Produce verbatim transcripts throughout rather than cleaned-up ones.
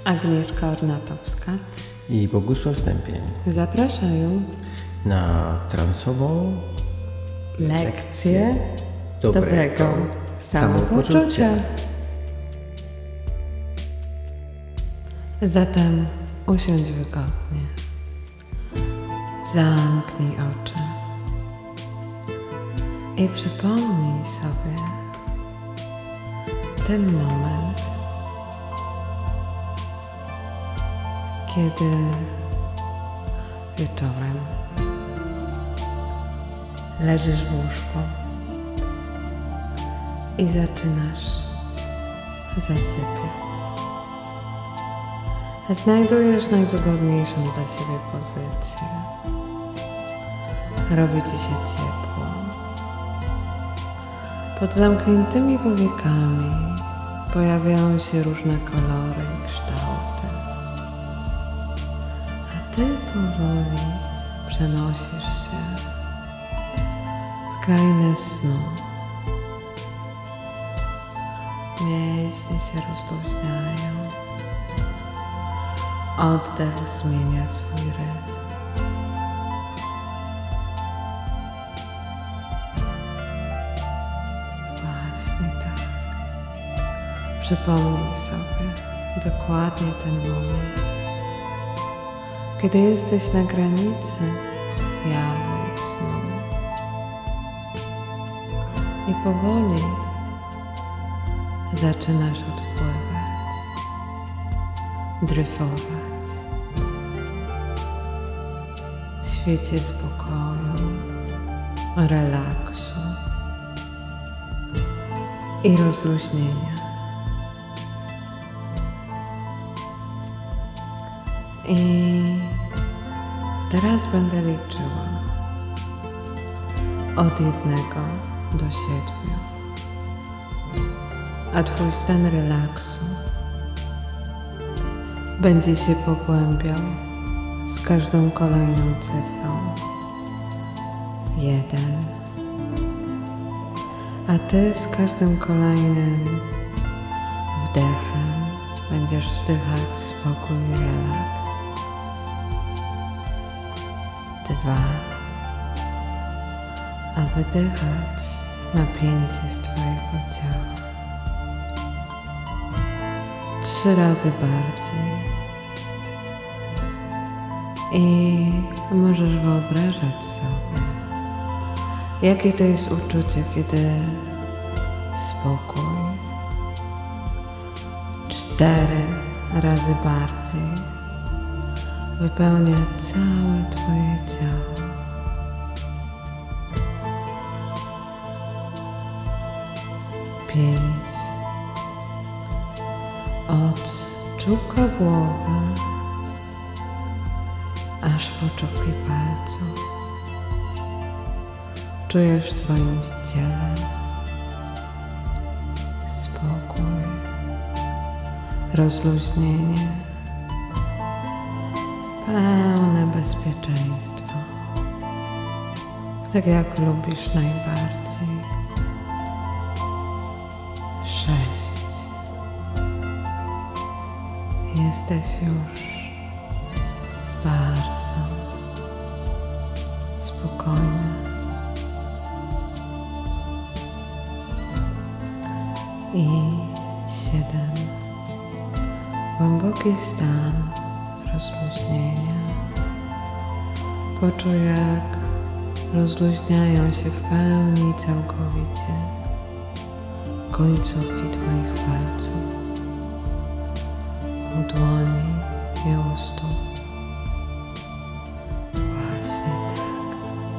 Agnieszka Ornatowska i Bogusław Stępień zapraszają na transową lekcję dobrego, dobrego samopoczucia. samopoczucia. Zatem usiądź wygodnie, zamknij oczy i przypomnij sobie ten moment, kiedy wieczorem leżysz w łóżku i zaczynasz zasypiać. Znajdujesz najwygodniejszą dla siebie pozycję. Robi ci się ciepło. Pod zamkniętymi powiekami pojawiają się różne kolory i kształty. A ty powoli przenosisz się w krainę snu. Mięśnie się rozluźniają. Oddech zmienia swój rytm. Właśnie tak. Przypomnij sobie dokładnie ten moment, kiedy jesteś na granicy jawu i snu. I powoli zaczynasz odpływać, dryfować w świecie spokoju, relaksu i rozluźnienia. I teraz będę liczyła od jednego do siedmiu, a twój stan relaksu będzie się pogłębiał z każdą kolejną cyfrą. Jeden. A ty z każdym kolejnym wdechem będziesz wdychać spokój i relaks. Dwa. A wydychać napięcie z twojego ciała. Trzy razy bardziej. I możesz wyobrażać sobie, jakie to jest uczucie, kiedy spokój cztery razy bardziej wypełnia całe twoje ciało. Pięć. Od czubka głowy aż po czubki palców czujesz w twoim ciele spokój, rozluźnienie, pełne bezpieczeństwo, tak jak lubisz najbardziej. Sześć. Jesteś już bardzo spokojny i siedem. Głęboki stan rozluźnienia. Poczuj, jak rozluźniają się w pełni całkowicie końcówki twoich palców, u dłoni i u stóp. Właśnie tak.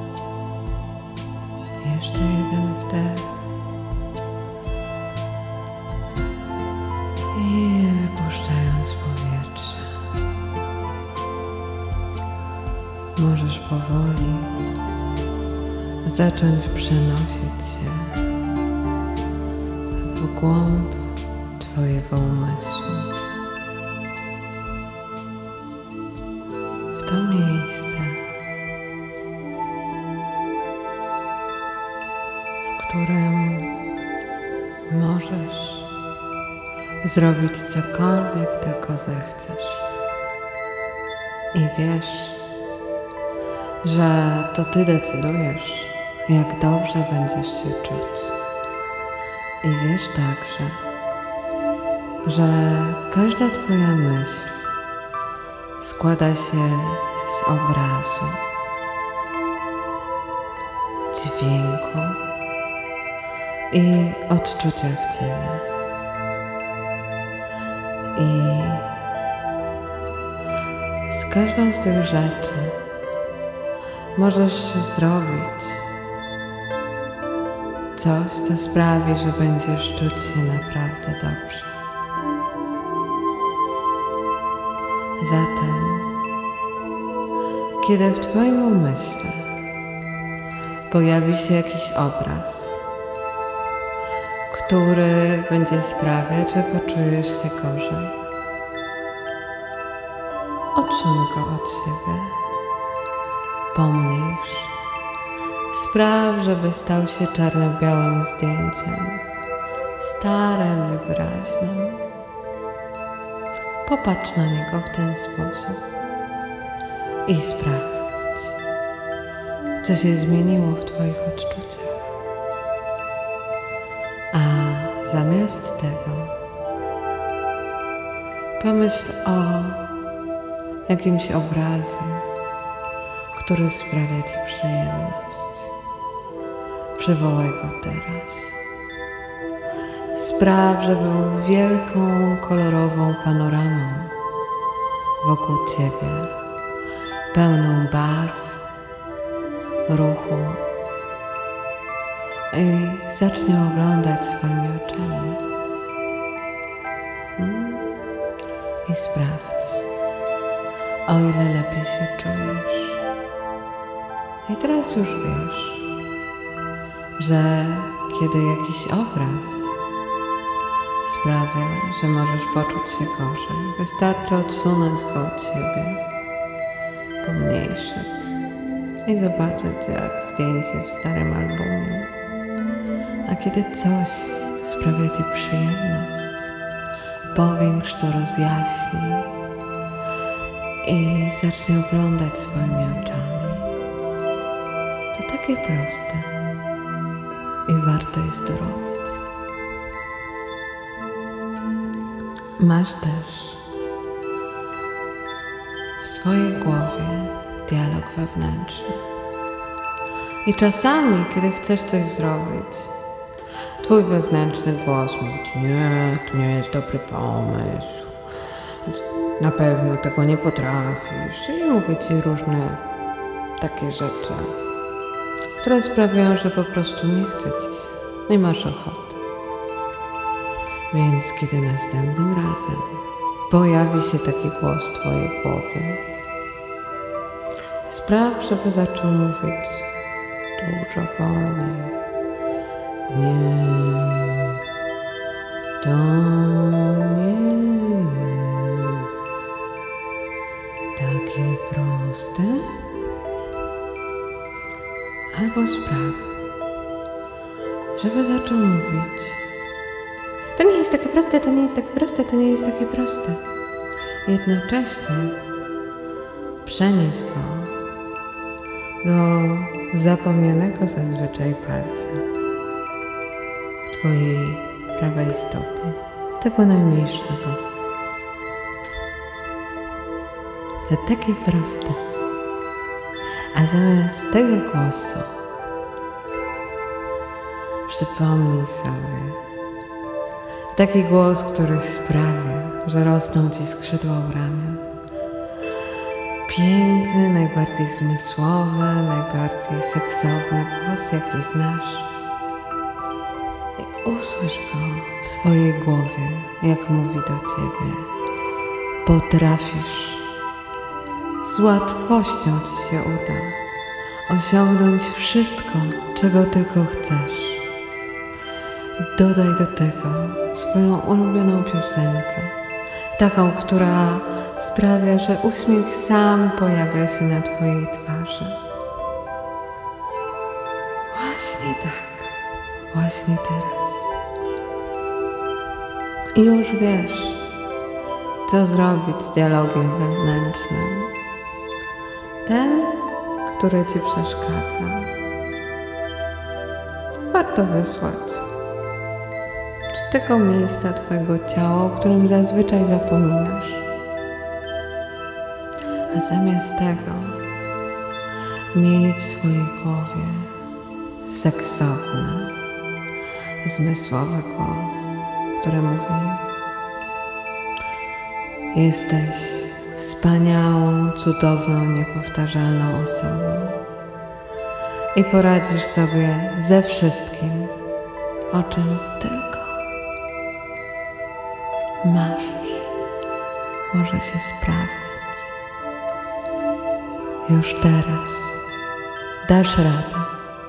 Jeszcze jeden wdech i wypuszczając powietrze. Możesz powoli zacząć przenosić się w głąb twojego umysłu. W to miejsce, w którym możesz zrobić cokolwiek tylko zechcesz. I wiesz, że to Ty decydujesz, jak dobrze będziesz się czuć. I wiesz także, że każda Twoja myśl składa się z obrazu, dźwięku i odczucia w ciele. I z każdą z tych rzeczy możesz zrobić coś, co sprawi, że będziesz czuć się naprawdę dobrze. Zatem, kiedy w Twoim umyśle pojawi się jakiś obraz, który będzie sprawiać, że poczujesz się gorzej, odsuń go od siebie, pomniejsz, spraw, żeby stał się czarno-białym zdjęciem, starym, niewyraźnym. Popatrz na niego w ten sposób i sprawdź, co się zmieniło w Twoich odczuciach. A zamiast tego pomyśl o jakimś obrazie, który sprawia Ci przyjemność. Przywołaj go teraz. Spraw, że był wielką, kolorową panoramą wokół Ciebie, pełną barw, ruchu i zacznij oglądać swoimi oczami. Hmm? I sprawdź, o ile lepiej się czujesz. I teraz już wiesz, że kiedy jakiś obraz sprawia, że możesz poczuć się gorzej, wystarczy odsunąć go od siebie, pomniejszyć i zobaczyć jak zdjęcie w starym albumie. A kiedy coś sprawia Ci przyjemność, powiększ to, rozjaśnij i zacznij oglądać swoimi oczami. To takie proste i warto jest to robić. Masz też w swojej głowie dialog wewnętrzny. I czasami, kiedy chcesz coś zrobić, Twój wewnętrzny głos mówi Ci, nie, to nie jest dobry pomysł, na pewno tego nie potrafisz. I mówi Ci różne takie rzeczy, które sprawiają, że po prostu nie chce Ci się, nie masz ochoty. Więc kiedy następnym razem pojawi się taki głos w Twojej głowie, spraw, żeby zaczął mówić dużo wolniej. Nie, to nie jest takie proste. Albo spraw, żeby zaczął mówić, to nie jest takie proste, to nie jest takie proste, to nie jest takie proste. Jednocześnie przenieś go do zapomnianego zazwyczaj palca w Twojej prawej stopie, tego najmniejszego. To takie proste. A zamiast tego głosu przypomnij sobie taki głos, który sprawia, że rosną Ci skrzydła u ramion. Piękny, najbardziej zmysłowy, najbardziej seksowny głos, jaki znasz. I usłysz go w swojej głowie, jak mówi do Ciebie. Potrafisz. Z łatwością Ci się uda osiągnąć wszystko, czego tylko chcesz. Dodaj do tego swoją ulubioną piosenkę, taką, która sprawia, że uśmiech sam pojawia się na Twojej twarzy. Właśnie tak, właśnie teraz. I już wiesz, co zrobić z dialogiem wewnętrznym. Ten, który ci przeszkadza. Warto wysłać z tego miejsca twojego ciała, o którym zazwyczaj zapominasz. A zamiast tego miej w swojej głowie seksowny, zmysłowy głos, który mówi: jesteś wspaniałą, cudowną, niepowtarzalną osobą i poradzisz sobie ze wszystkim, o czym tylko marzysz. Może się sprawdzić. Już teraz dasz radę.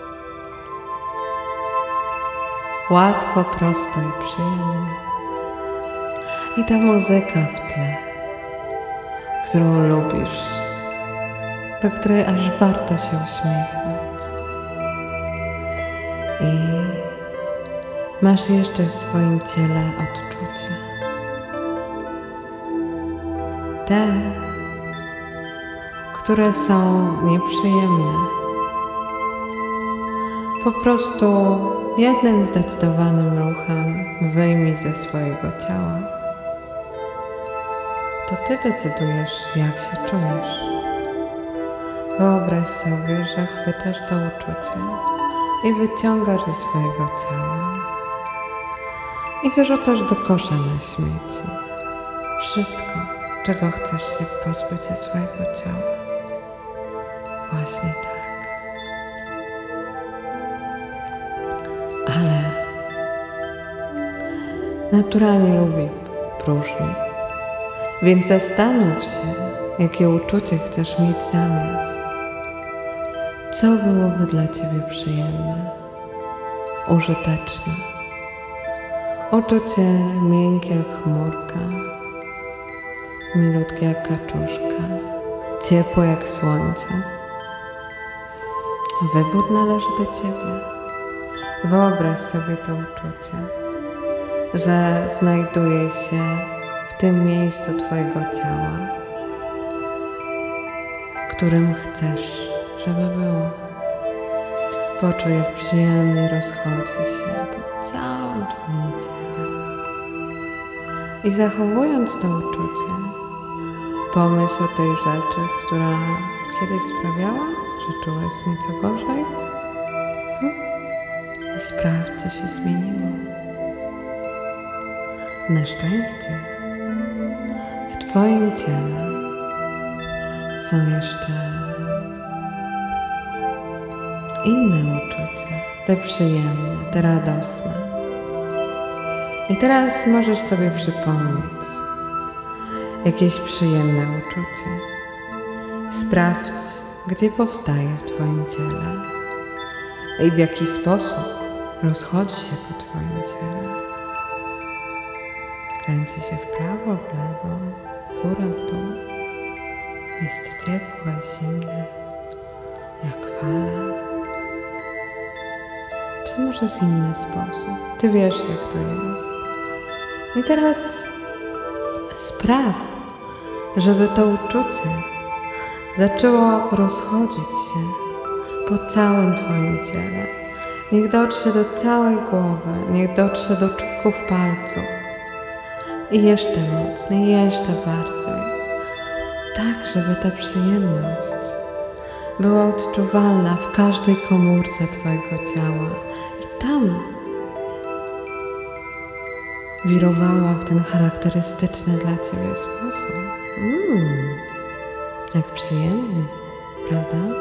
Łatwo, prosto i przyjemnie. I ta muzyka w tle, którą lubisz, do której aż warto się uśmiechnąć. I masz jeszcze w swoim ciele odczucia. Te, które są nieprzyjemne. Po prostu jednym zdecydowanym ruchem wyjmij ze swojego ciała. To ty decydujesz, jak się czujesz. Wyobraź sobie, że chwytasz to uczucie i wyciągasz ze swojego ciała i wyrzucasz do kosza na śmieci wszystko, czego chcesz się pozbyć ze swojego ciała. Właśnie tak. Ale natura nie lubi próżni, więc zastanów się, jakie uczucie chcesz mieć zamiast. Co byłoby dla ciebie przyjemne, użyteczne. Uczucie miękkie jak chmurka, milutkie jak kaczuszka, ciepłe jak słońce. Wybór należy do ciebie. Wyobraź sobie to uczucie, że znajduje się w tym miejscu twojego ciała, w którym chcesz, żeby było. Poczuj, jak przyjemnie rozchodzi się po całym twoim ciele. I zachowując to uczucie, pomyśl o tej rzeczy, która kiedyś sprawiała, że czułeś nieco gorzej. Hmm? I sprawdź, co się zmieniło. Na szczęście w twoim ciele są jeszcze inne uczucia, te przyjemne, te radosne. I teraz możesz sobie przypomnieć jakieś przyjemne uczucie. Sprawdź, gdzie powstaje w twoim ciele i w jaki sposób rozchodzi się po twoim ciele. Kręci się w prawo, w lewo, w górę, w dół. Jest ciepłe, zimne, jak fala. Czy może w inny sposób? Ty wiesz, jak to jest. I teraz spraw, żeby to uczucie zaczęło rozchodzić się po całym twoim ciele. Niech dotrze do całej głowy, niech dotrze do czubków palców. I jeszcze mocniej, jeszcze bardziej. Tak, żeby ta przyjemność była odczuwalna w każdej komórce twojego ciała. I tam wirowała w ten charakterystyczny dla ciebie sposób. Mmm, jak przyjemnie, prawda?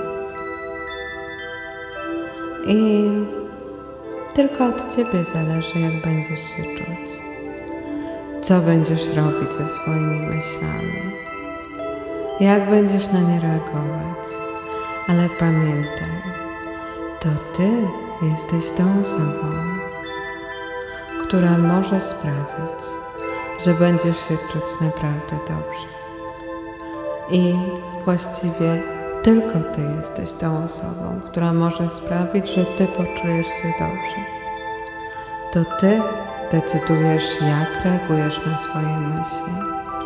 I tylko od ciebie zależy, jak będziesz się czuć. Co będziesz robić ze swoimi myślami. Jak będziesz na nie reagować. Ale pamiętaj, to ty jesteś tą osobą, która może sprawić, że będziesz się czuć naprawdę dobrze. I właściwie tylko ty jesteś tą osobą, która może sprawić, że ty poczujesz się dobrze. To ty decydujesz, jak reagujesz na swoje myśli.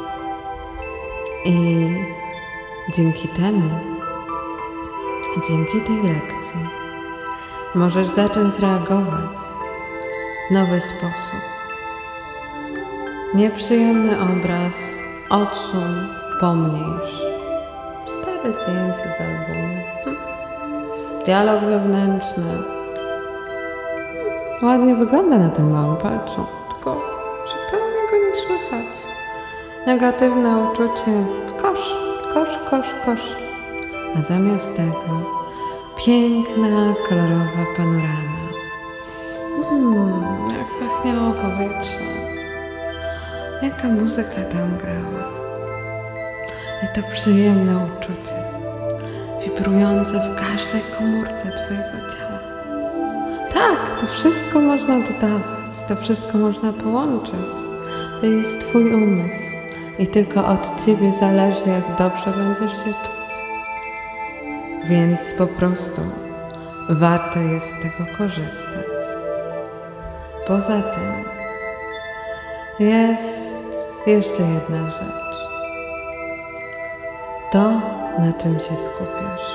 I dzięki temu, dzięki tej lekcji możesz zacząć reagować w nowy sposób. Nieprzyjemny obraz odsuń, pomniejsz. Stare zdjęcie z albumu. Dialog wewnętrzny. Ładnie wygląda na tym małym palcu, tylko zupełnie go nie słychać. Negatywne uczucie, kosz, kosz, kosz, kosz. A zamiast tego piękna, kolorowa panorama. Hmm, jak pachniało powietrze. Jaka muzyka tam grała. I to przyjemne uczucie, wibrujące w każdej komórce twojego ciała. Tak, to wszystko można dodawać, to wszystko można połączyć. To jest twój umysł i tylko od ciebie zależy, jak dobrze będziesz się czuć. Więc po prostu warto jest z tego korzystać. Poza tym jest jeszcze jedna rzecz. To, na czym się skupiasz.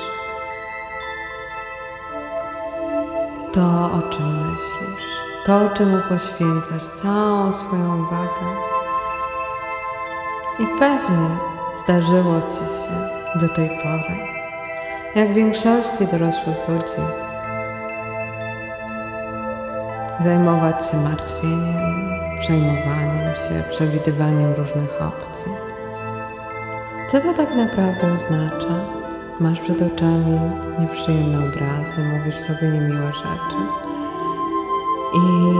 To, o czym myślisz. To, czemu poświęcasz całą swoją uwagę. I pewnie zdarzyło ci się do tej pory, jak większości dorosłych ludzi, zajmować się martwieniem, przejmowaniem się, przewidywaniem różnych opcji. Co to tak naprawdę oznacza? Masz przed oczami nieprzyjemne obrazy, mówisz sobie niemiłe rzeczy i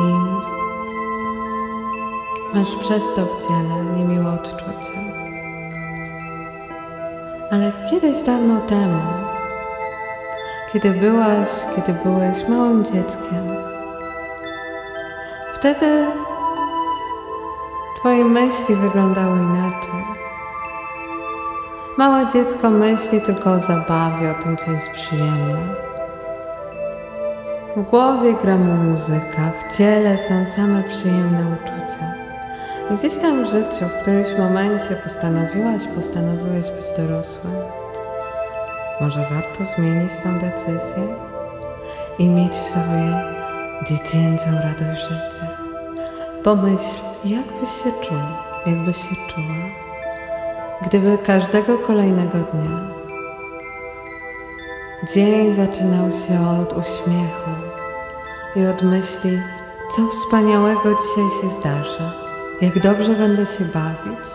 masz przez to w ciele niemiłe odczucia. Ale kiedyś dawno temu, kiedy byłaś, kiedy byłeś małym dzieckiem, wtedy twoje myśli wyglądały inaczej. Małe dziecko myśli tylko o zabawie, o tym, co jest przyjemne. W głowie gra mu muzyka, w ciele są same przyjemne uczucia. I gdzieś tam w życiu, w którymś momencie postanowiłaś, postanowiłeś być dorosły. Może warto zmienić tę decyzję i mieć w sobie dziecięcą radość życia. Pomyśl, jak byś się czuł, jakbyś się czuła, gdyby każdego kolejnego dnia dzień zaczynał się od uśmiechu i od myśli, co wspaniałego dzisiaj się zdarzy, jak dobrze będę się bawić,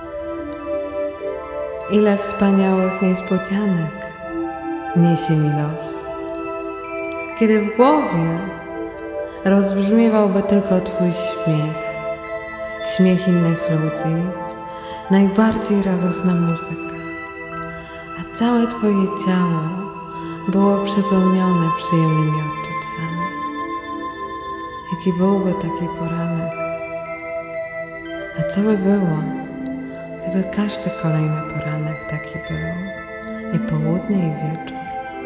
ile wspaniałych niespodzianek niesie mi los. Kiedy w głowie rozbrzmiewałby tylko twój śmiech, śmiech innych ludzi, najbardziej radosna muzyka, a całe twoje ciało było przepełnione przyjemnymi odczuciami. Jaki byłby taki poranek? A co by było, gdyby każdy kolejny poranek taki był, i południe, i wieczór?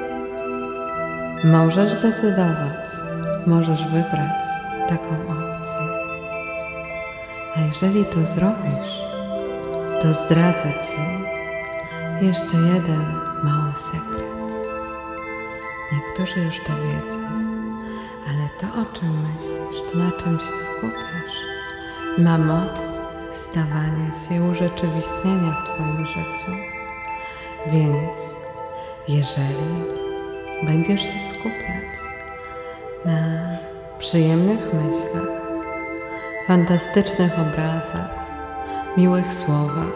Możesz zdecydować, możesz wybrać taką opcję. A jeżeli to zrobisz, to zdradzę ci jeszcze jeden mały sekret. Niektórzy już to wiedzą, ale to, o czym myślisz, to, na czym się skupiasz, ma moc stawania się i urzeczywistnienia w twoim życiu. Więc jeżeli będziesz się skupiać na przyjemnych myślach, fantastycznych obrazach, miłych słowach,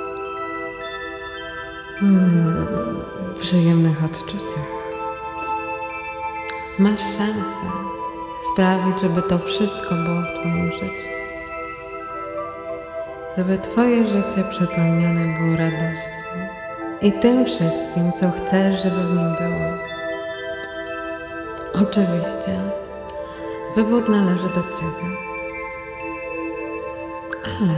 hmm, przyjemnych odczuciach, masz szansę sprawić, żeby to wszystko było w twoim życiu. Żeby twoje życie przepełnione było radością i tym wszystkim, co chcesz, żeby w nim było. Oczywiście wybór należy do ciebie, ale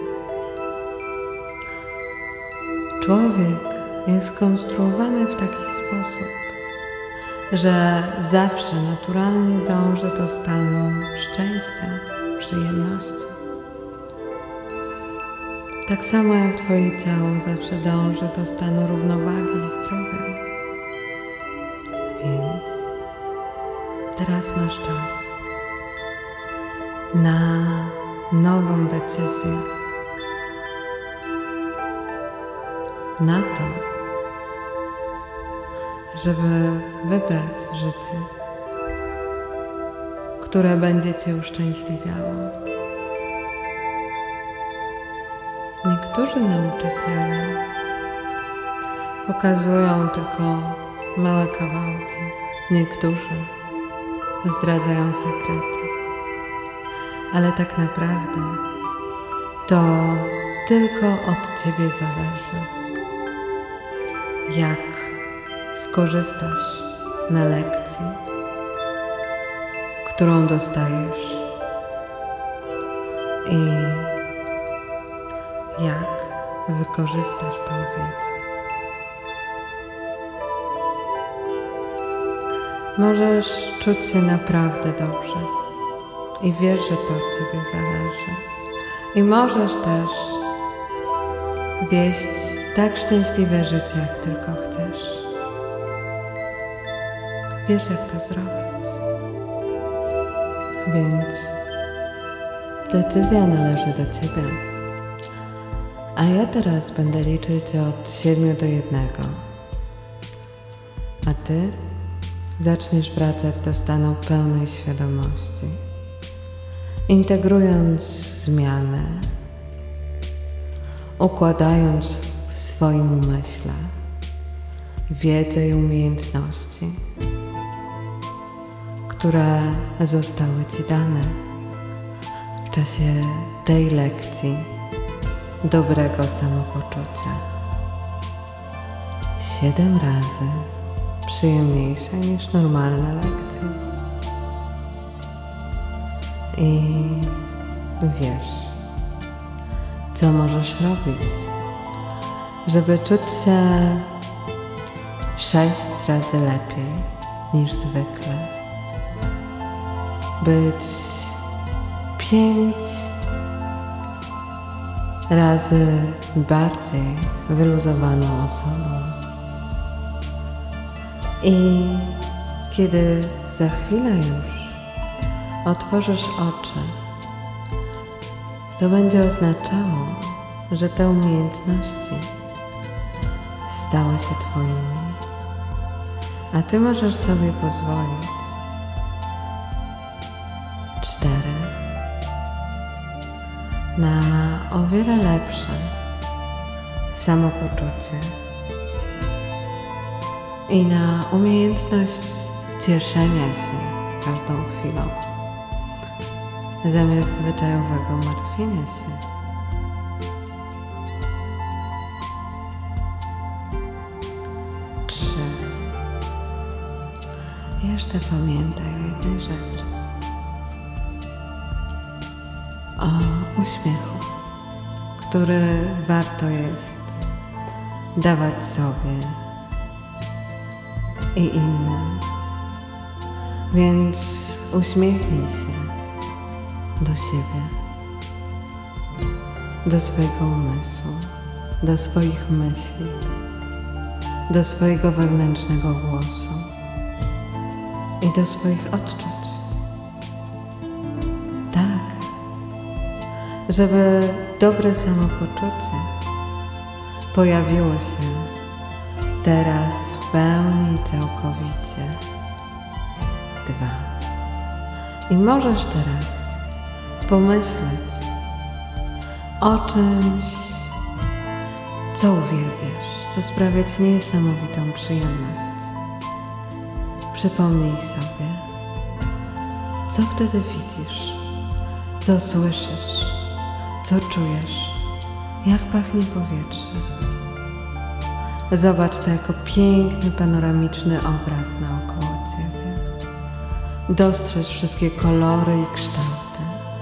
człowiek jest skonstruowany w taki sposób, że zawsze naturalnie dąży do stanu szczęścia, przyjemności. Tak samo jak Twoje ciało zawsze dąży do stanu równowagi i zdrowia. Więc teraz masz czas na nową decyzję. Na to, żeby wybrać życie, które będzie Cię uszczęśliwiało. Niektórzy nauczyciele pokazują tylko małe kawałki, niektórzy zdradzają sekrety, ale tak naprawdę to tylko od Ciebie zależy, jak skorzystasz na lekcji, którą dostajesz i jak wykorzystasz tę wiedzę. Możesz czuć się naprawdę dobrze i wiesz, że to od Ciebie zależy. I możesz też wieść tak szczęśliwe życie, jak tylko chcesz. Wiesz, jak to zrobić. Więc decyzja należy do Ciebie. A ja teraz będę liczyć od siedmiu do jednego. A Ty zaczniesz wracać do stanu pełnej świadomości, integrując zmianę, układając w swoim umyśle wiedzę i umiejętności, które zostały Ci dane w czasie tej lekcji dobrego samopoczucia. Siedem razy przyjemniejsze niż normalne lekcje. I wiesz, co możesz robić, żeby czuć się sześć razy lepiej niż zwykle. Być pięć razy bardziej wyluzowaną osobą. I kiedy za chwilę już otworzysz oczy, to będzie oznaczało, że te umiejętności stały się Twoimi, a Ty możesz sobie pozwolić cztery na o wiele lepsze samopoczucie i na umiejętność cieszenia się każdą chwilą, zamiast zwyczajowego martwienia się. Trzy. Jeszcze pamiętaj o jednej rzeczy. O uśmiechu, który warto jest dawać sobie i innym. Więc uśmiechnij się do siebie, do swojego umysłu, do swoich myśli, do swojego wewnętrznego głosu i do swoich odczuć. Tak, żeby dobre samopoczucie pojawiło się teraz w pełni i całkowicie. Dwa. I możesz teraz pomyśleć o czymś, co uwielbiasz, co sprawia Ci niesamowitą przyjemność. Przypomnij sobie, co wtedy widzisz, co słyszysz, co czujesz, jak pachnie powietrze. Zobacz to jako piękny, panoramiczny obraz naokoło Ciebie. Dostrzeż wszystkie kolory i kształty.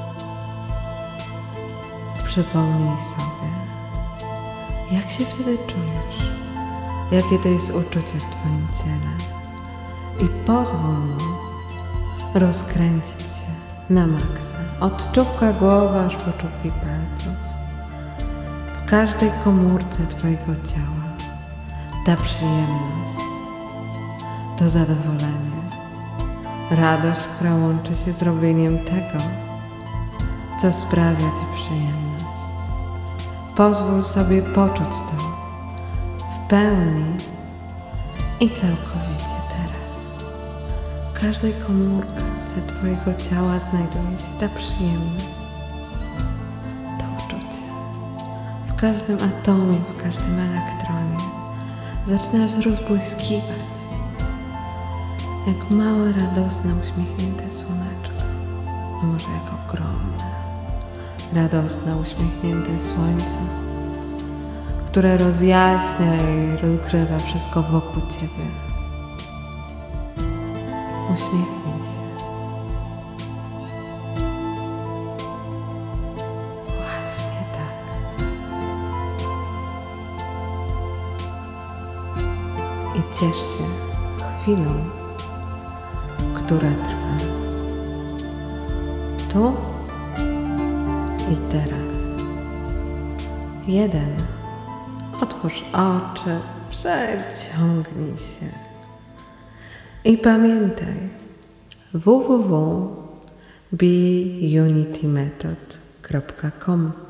Przypomnij sobie, jak się wtedy czujesz, jakie to jest uczucie w Twoim ciele i pozwól mu rozkręcić się na maksa. od czubka głowy aż po czubki palców. W każdej komórce Twojego ciała ta przyjemność, to zadowolenie, radość, która łączy się z robieniem tego, co sprawia Ci przyjemność. Pozwól sobie poczuć to w pełni i całkowicie teraz. W każdej komórce Twojego ciała znajduje się ta przyjemność, to uczucie. W każdym atomie, w każdym elektronie zaczynasz rozbłyskiwać jak małe, radosne, uśmiechnięte słoneczko, a może jak ogromne, radosne, uśmiechnięte słońce, które rozjaśnia i rozgrzewa wszystko wokół Ciebie. Uśmiechnij się. Właśnie tak. I ciesz się chwilą, która trwa tu i teraz. Jeden. Otwórz oczy, przeciągnij się. I pamiętaj, w w w kropka be unity method kropka com